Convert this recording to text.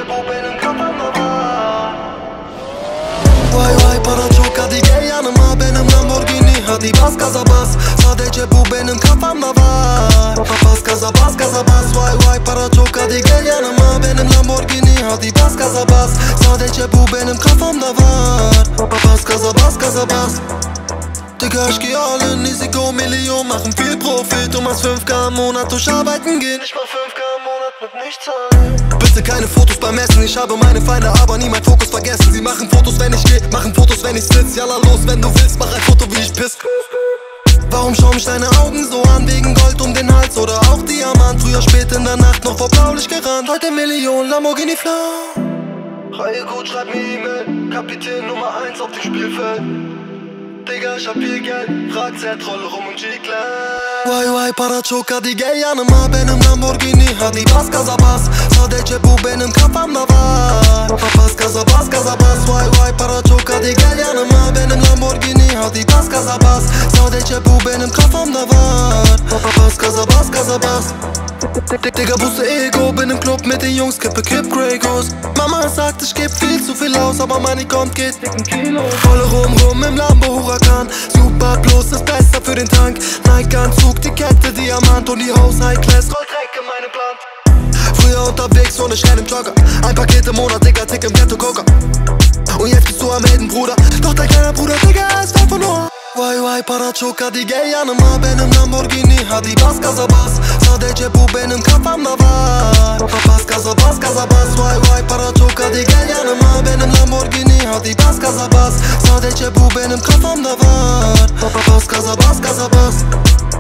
bu benim kafamda var. Vay vay para çok, hadi gel yanıma, benim Lamborghini, hadi bas gaza bas. Sadece bu benim kafamda var. Bas gaza bas gaza bas. Vay vay para çok, hadi gel yanıma, benim Lamborghini, hadi bas gaza bas. Sadece bu benim kafamda var. Bas gaza bas gaza bas. Digga, ich geh all in, Risiko Million, machen viel Profit. Du machst 5K im Monat durch arbeiten gehen. Ich mach 5K im Monat mit nichts zahlen. Bitte keine Fotos beim Essen, ich habe meine Feinde, aber nie mein Fokus vergessen. Sie machen Fotos, wenn ich geh, machen Fotos, wenn ich sitz. Jalla los, wenn du willst, mach ein Foto, wie ich piss. Warum schauen mich deine Augen so an? Wegen Gold um den Hals oder auch Diamant? Früher spät in der Nacht noch vor Blaulicht gerannt. Heute Million, Lamborghini Flau. Reihe gut, schreib mir E-Mail. Kapitän Nummer 1 auf dem Spielfeld. Digga, ich hab viel Geld, frag Z-Rolle rum und G-Class. Vay vay para çok, hadi gel yanıma, benim Lamborghini, hadi bas gaza bas. Sadece bu benim kafamda var. Bas gaza bas gaza bas. Vay vay para çok, hadi gel yanıma, benim Lamborghini, hadi bas gaza bas. Sadece bu benim kafamda var. Bas gaza bas gaza bas. Digga, Busse Ego, bin im Club mit den Jungs, kippe Kipp Grey Goose. Mama sagt, ich geb viel zu viel aus, aber Money kommt, geht dicken Kilo. Volle rum im Lambo Huracan. Super Plus ist besser für den Tank. Nike-Anzug, die Kette, Diamant und die Haus High Class. Golddreck in meinem Plan. Früher unterwegs und ich renn im Jogger. Ein Paket im Monat, Digga, Tick im Ghetto Coca. Und jetzt bist du am Helden, Bruder. Doch dein kleiner Bruder, Digga, ist voll von Ohr. Vay vay para çok, hadi gel yanıma, benim Lamborghini, hadi bas gaza bas. Sadece bu benim kafamda var. Bas gaza bas gaza bas. Vay vay para çok, hadi gel yanıma, benim Lamborghini, hadi bas gaza bas. Sadece bu benim kafamda var. Bas gaza bas gaza bas.